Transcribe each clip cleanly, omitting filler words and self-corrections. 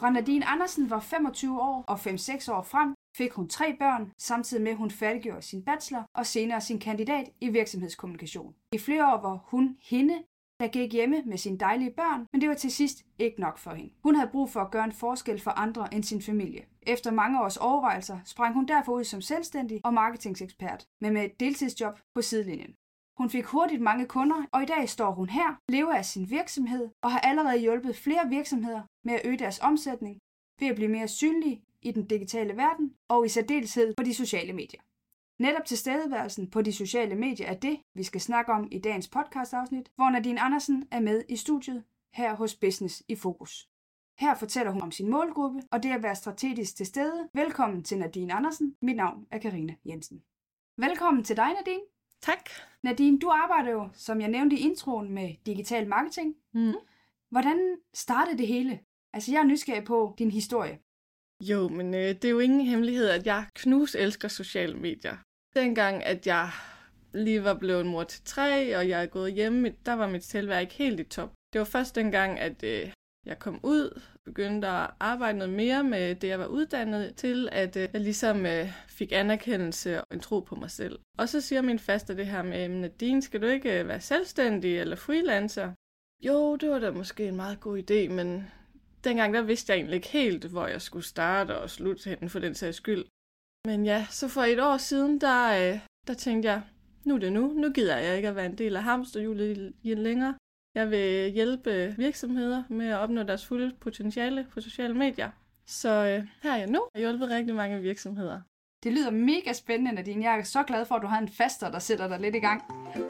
Fra Nadine Andersen var 25 år og 5-6 år frem, fik hun 3 børn, samtidig med at hun færdiggjorde sin bachelor og senere sin kandidat i virksomhedskommunikation. I flere år var hun hende, der gik hjemme med sine dejlige børn, men det var til sidst ikke nok for hende. Hun havde brug for at gøre en forskel for andre end sin familie. Efter mange års overvejelser sprang hun derfor ud som selvstændig og marketingsekspert, men med et deltidsjob på sidelinjen. Hun fik hurtigt mange kunder, og i dag står hun her, lever af sin virksomhed og har allerede hjulpet flere virksomheder med at øge deres omsætning ved at blive mere synlige i den digitale verden og i særdeleshed på de sociale medier. Netop tilstedeværelsen på de sociale medier er det, vi skal snakke om i dagens podcastafsnit, hvor Nadine Andersen er med i studiet her hos Business i Fokus. Her fortæller hun om sin målgruppe og det at være strategisk til stede. Velkommen til Nadine Andersen. Mit navn er Karina Jensen. Velkommen til dig, Nadine. Tak. Nadine, du arbejder jo, som jeg nævnte i introen, med digital marketing. Hvordan startede det hele? Altså, jeg er nysgerrig på din historie. Jo, men det er jo ingen hemmelighed, at jeg elsker sociale medier. Dengang, at jeg lige var blevet mor til 3, og jeg er gået hjemme, der var mit selvværd ikke helt i top. Det var først dengang, at jeg kom ud, begyndte at arbejde noget mere med det, jeg var uddannet til, at jeg ligesom fik anerkendelse og en tro på mig selv. Og så siger min faster det her med, Nadine, skal du ikke være selvstændig eller freelancer? Jo, det var da måske en meget god idé, men dengang der vidste jeg egentlig ikke helt, hvor jeg skulle starte og slutte henne for den sags skyld. Men ja, så for et år siden, der tænkte jeg, nu er det nu. Nu gider jeg ikke at være en del af hamsterhjulet længere. Jeg vil hjælpe virksomheder med at opnå deres fulde potentiale på sociale medier. Så her er jeg nu. Jeg har hjulpet rigtig mange virksomheder. Det lyder mega spændende, Nadine. Jeg er så glad for, at du har en faster, der sætter dig lidt i gang.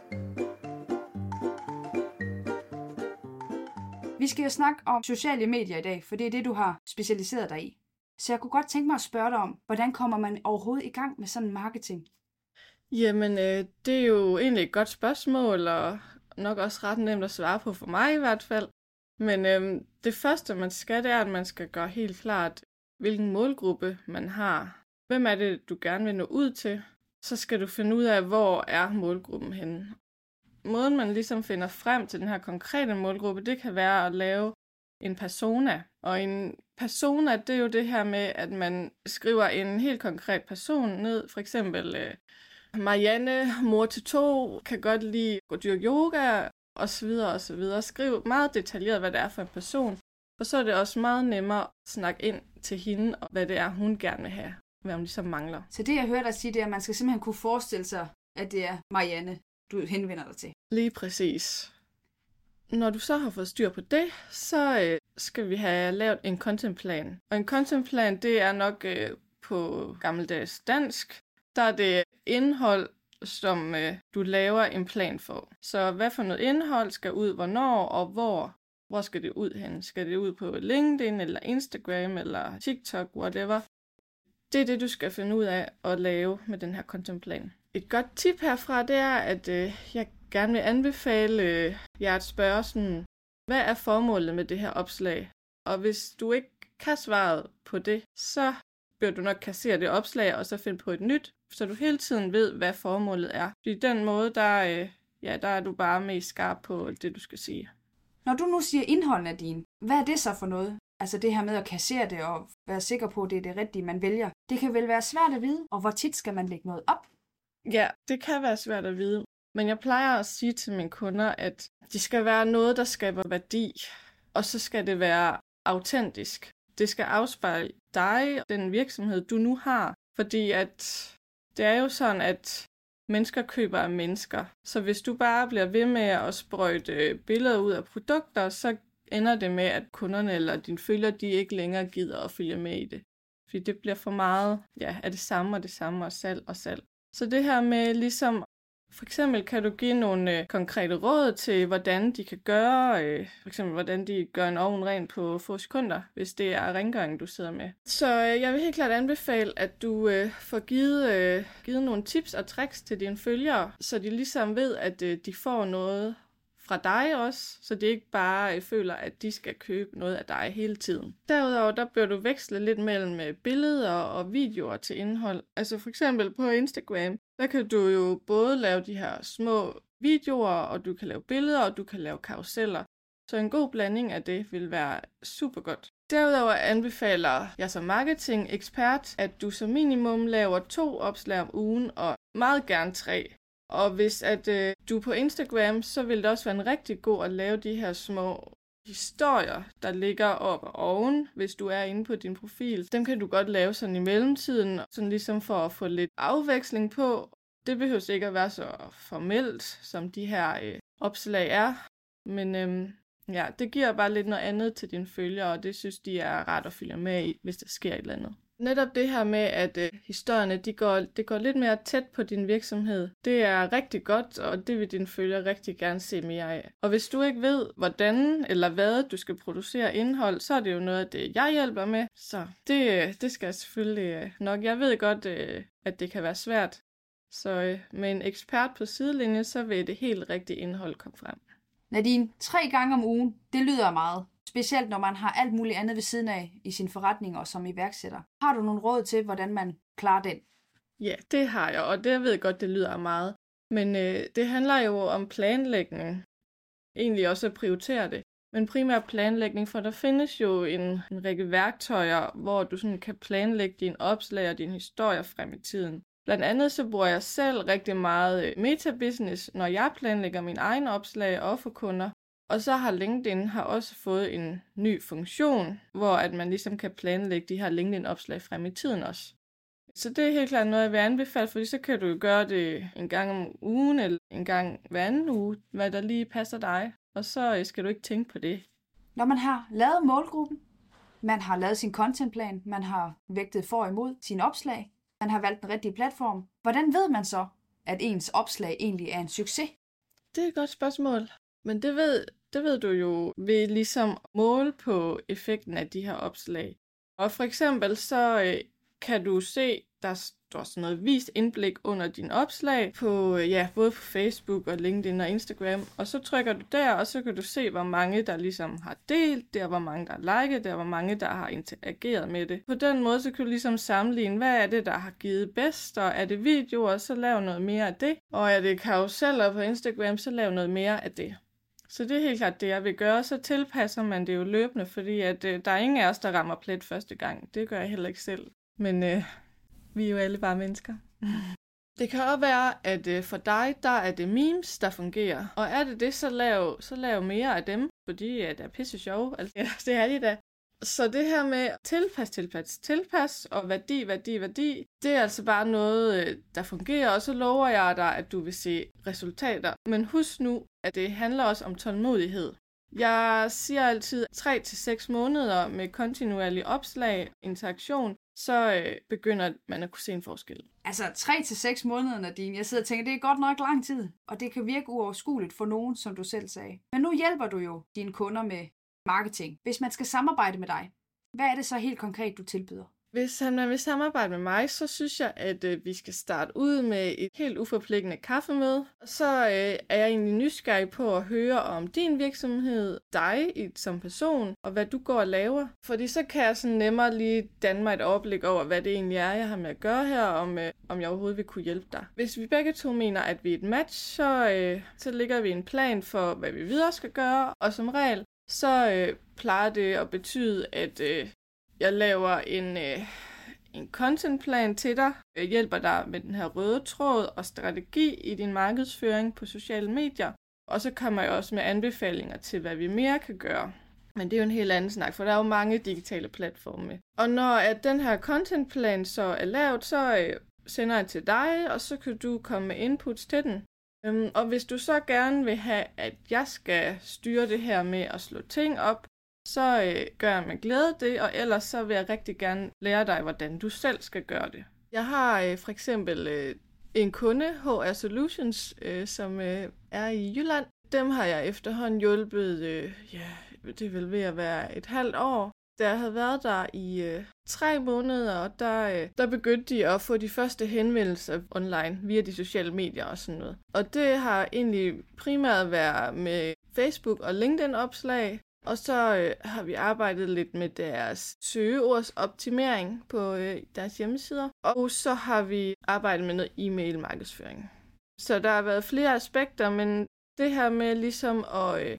Vi skal jo snakke om sociale medier i dag, for det er det, du har specialiseret dig i. Så jeg kunne godt tænke mig at spørge dig om, hvordan kommer man overhovedet i gang med sådan en marketing? Jamen, det er jo egentlig et godt spørgsmål, og nok også ret nemt at svare på for mig i hvert fald. Men det første, man skal, det er, at man skal gøre helt klart, hvilken målgruppe man har. Hvem er det, du gerne vil nå ud til? Så skal du finde ud af, hvor er målgruppen henne. Måden, man ligesom finder frem til den her konkrete målgruppe, det kan være at lave en persona. Og en persona, det er jo det her med, at man skriver en helt konkret person ned. For eksempel Marianne, mor til 2, kan godt lide at dyrke yoga, osv. osv. Skriv meget detaljeret, hvad det er for en person. Og så er det også meget nemmere at snakke ind til hende, og hvad det er, hun gerne vil have, hvad hun ligesom mangler. Så det, jeg hørte dig sige, det er, at man skal simpelthen kunne forestille sig, at det er Marianne, du henvender dig til. Lige præcis. Når du så har fået styr på det, så skal vi have lavet en contentplan. Og en contentplan, det er nok på gammeldags dansk. Der er det indhold, som du laver en plan for. Så hvad for noget indhold skal ud, hvornår og hvor? Hvor skal det ud hen? Skal det ud på LinkedIn eller Instagram eller TikTok, whatever? Det er det, du skal finde ud af at lave med den her contentplan. Et godt tip herfra, det er, at jeg gerne vil anbefale jer at spørge sådan, hvad er formålet med det her opslag? Og hvis du ikke kan svaret på det, så bør du nok kassere det opslag og så finde på et nyt, så du hele tiden ved, hvad formålet er. Fordi den måde, der er du bare mest skarp på det, du skal sige. Når du nu siger indhold, Nadine, hvad er det så for noget? Altså det her med at kassere det og være sikker på, at det er det rigtige, man vælger. Det kan vel være svært at vide, og hvor tit skal man lægge noget op? Ja, det kan være svært at vide. Men jeg plejer at sige til mine kunder, at det skal være noget, der skaber værdi. Og så skal det være autentisk. Det skal afspejle dig, den virksomhed, du nu har. Fordi at det er jo sådan, at mennesker køber af mennesker. Så hvis du bare bliver ved med at sprøjte billeder ud af produkter, så ender det med, at kunderne eller dine følgere, de ikke længere gider at følge med i det. Fordi det bliver for meget af det samme og salg. Så det her med ligesom, for eksempel kan du give nogle konkrete råd til, hvordan de kan gøre, for eksempel hvordan de gør en ovn ren på få sekunder, hvis det er rengøringen, du sidder med. Så jeg vil helt klart anbefale, at du får givet nogle tips og tricks til dine følgere, så de ligesom ved, at de får noget fra dig også, så de ikke bare føler, at de skal købe noget af dig hele tiden. Derudover, der bør du veksle lidt mellem billeder og videoer til indhold. Altså for eksempel på Instagram, der kan du jo både lave de her små videoer, og du kan lave billeder, og du kan lave karruseller. Så en god blanding af det vil være super godt. Derudover anbefaler jeg som marketing-ekspert, at du som minimum laver 2 opslag om ugen, og meget gerne 3. Og hvis du er på Instagram, så vil det også være en rigtig god at lave de her små historier, der ligger oppe oven, hvis du er inde på din profil. Dem kan du godt lave sådan i mellemtiden, sådan ligesom for at få lidt afveksling på. Det behøver ikke at være så formelt, som de her opslag er. Men ja, det giver bare lidt noget andet til dine følgere, og det synes de er rart at følge med i, hvis der sker et eller andet. Netop det her med, at historierne det går lidt mere tæt på din virksomhed, det er rigtig godt, og det vil dine følgere rigtig gerne se mere af. Og hvis du ikke ved, hvordan eller hvad du skal producere indhold, så er det jo noget af det, jeg hjælper med. Så det skal jeg selvfølgelig nok. Jeg ved godt, at det kan være svært. Så med en ekspert på sidelinjen, så vil det helt rigtige indhold komme frem. Nadine, 3 gange om ugen, det lyder meget. Specielt når man har alt muligt andet ved siden af i sin forretning og som iværksætter. Har du nogle råd til, hvordan man klarer den? Ja, det har jeg, og det ved jeg godt, det lyder meget. Men det handler jo om planlægning. Egentlig også at prioritere det. Men primært planlægning, for der findes jo en række værktøjer, hvor du sådan kan planlægge dine opslag og dine historier frem i tiden. Blandt andet så bruger jeg selv rigtig meget metabusiness, når jeg planlægger mine egne opslag og for kunder. Og så har LinkedIn også fået en ny funktion, hvor at man ligesom kan planlægge de her LinkedIn-opslag frem i tiden også. Så det er helt klart noget, jeg vil anbefale, fordi så kan du gøre det en gang om ugen eller en gang hver anden uge, hvad der lige passer dig. Og så skal du ikke tænke på det. Når man har lavet målgruppen, man har lavet sin contentplan, man har vægtet for og imod sine opslag, man har valgt den rigtige platform, hvordan ved man så, at ens opslag egentlig er en succes? Det er et godt spørgsmål. Men det ved du jo ved ligesom måle på effekten af de her opslag. Og for eksempel så kan du se, der står sådan noget vist indblik under dine opslag på både på Facebook og LinkedIn og Instagram. Og så trykker du der, og så kan du se, hvor mange der ligesom har delt det, hvor mange der har liket det, hvor mange der har interageret med det. På den måde så kan du ligesom sammenligne, hvad er det, der har givet bedst, og er det videoer, så lav noget mere af det. Og er det karuseller på Instagram, så lav noget mere af det. Så det er helt klart det, jeg vil gøre. Så tilpasser man det jo løbende, fordi at, der er ingen af os, der rammer plet første gang. Det gør jeg heller ikke selv. Men vi er jo alle bare mennesker. Det kan også være, at for dig, der er det memes, der fungerer. Og er det det, så lav mere af dem, fordi det er pisse sjove. Altså, ja, det er de da. Så det her med tilpas og værdi, det er altså bare noget, der fungerer, og så lover jeg dig, at du vil se resultater. Men husk nu, at det handler også om tålmodighed. Jeg siger altid 3-6 måneder med kontinuerlig opslag, interaktion, så begynder man at kunne se en forskel. Altså 3-6 måneder, Nadine. Jeg sidder og tænker, det er godt nok lang tid, og det kan virke uoverskueligt for nogen, som du selv sagde. Men nu hjælper du jo dine kunder med marketing. Hvis man skal samarbejde med dig, hvad er det så helt konkret, du tilbyder? Hvis man vil samarbejde med mig, så synes jeg, at vi skal starte ud med et helt uforpligtende kaffemøde. Så er jeg egentlig nysgerrig på at høre om din virksomhed, dig som person, og hvad du går og laver. Fordi så kan jeg sådan nemmere lige danne mig et overblik over, hvad det egentlig er, jeg har med at gøre her, og om jeg overhovedet vil kunne hjælpe dig. Hvis vi begge to mener, at vi er et match, så lægger vi en plan for, hvad vi videre skal gøre, og som regel, så plejer det at betyde, at jeg laver en contentplan til dig, jeg hjælper dig med den her røde tråd og strategi i din markedsføring på sociale medier, og så kommer jeg også med anbefalinger til, hvad vi mere kan gøre. Men det er jo en helt anden snak, for der er jo mange digitale platforme. Og når at den her contentplan så er lavet, så sender jeg til dig, og så kan du komme med inputs til den. Og hvis du så gerne vil have, at jeg skal styre det her med at slå ting op, så gør jeg med glæde det, og ellers så vil jeg rigtig gerne lære dig, hvordan du selv skal gøre det. Jeg har for eksempel en kunde, HR Solutions, som er i Jylland. Dem har jeg efterhånden hjulpet, det er vel ved at være et halvt år. Da jeg havde været der i 3 måneder, og der begyndte de at få de første henvendelser online via de sociale medier og sådan noget. Og det har egentlig primært været med Facebook og LinkedIn-opslag, og så har vi arbejdet lidt med deres søgeordsoptimering på deres hjemmesider, og så har vi arbejdet med noget e-mail-markedsføring. Så der har været flere aspekter, men det her med ligesom at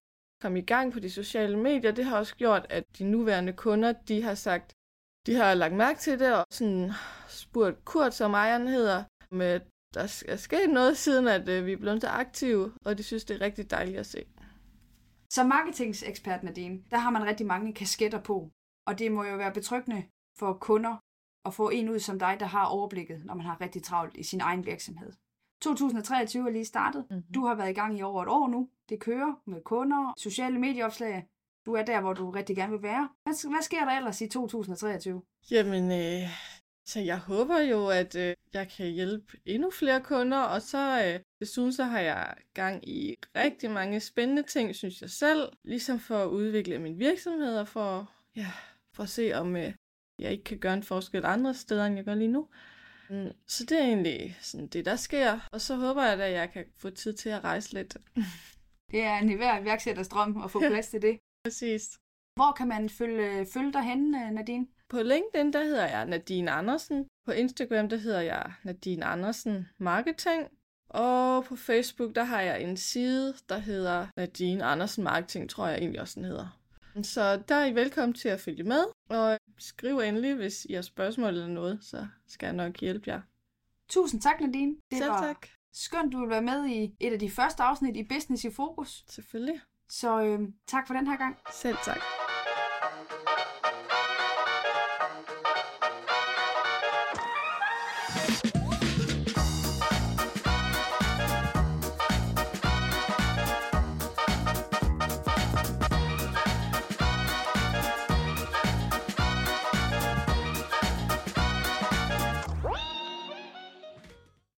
komme i gang på de sociale medier, det har også gjort, at de nuværende kunder, de har lagt mærke til det, og sådan spurgt Kurt, som ejeren hedder, med der er sket noget siden, at vi er blevet så aktive, og de synes, det er rigtig dejligt at se. Som marketingsekspert, Nadine, der har man rigtig mange kasketter på, og det må jo være betryggende for kunder at få en ud som dig, der har overblikket, når man har rigtig travlt i sin egen virksomhed. 2023 er lige startet. Du har været i gang i over et år nu. Det kører med kunder, sociale medieopslag. Du er der, hvor du rigtig gerne vil være. Hvad sker der ellers i 2023? Jamen, så jeg håber jo, at jeg kan hjælpe endnu flere kunder, og så desuden så har jeg gang i rigtig mange spændende ting, synes jeg selv, ligesom for at udvikle min virksomhed, og for at se, om jeg ikke kan gøre en forskel andre steder, end jeg gør lige nu. Så det er egentlig sådan det, der sker, og så håber jeg, at jeg kan få tid til at rejse lidt. Det er en hver iværksætters drøm at få plads til det. Præcis. Hvor kan man følge dig henne, Nadine? På LinkedIn, der hedder jeg Nadine Andersen. På Instagram, der hedder jeg Nadine Andersen Marketing. Og på Facebook, der har jeg en side, der hedder Nadine Andersen Marketing, tror jeg egentlig også den hedder. Så der er I velkommen til at følge med, og skriv endelig, hvis I har spørgsmål eller noget, så skal jeg nok hjælpe jer. Tusind tak, Nadine. Selv tak. Skønt, du vil være med i et af de første afsnit i Business i Fokus. Selvfølgelig. Så tak for den her gang. Selv tak.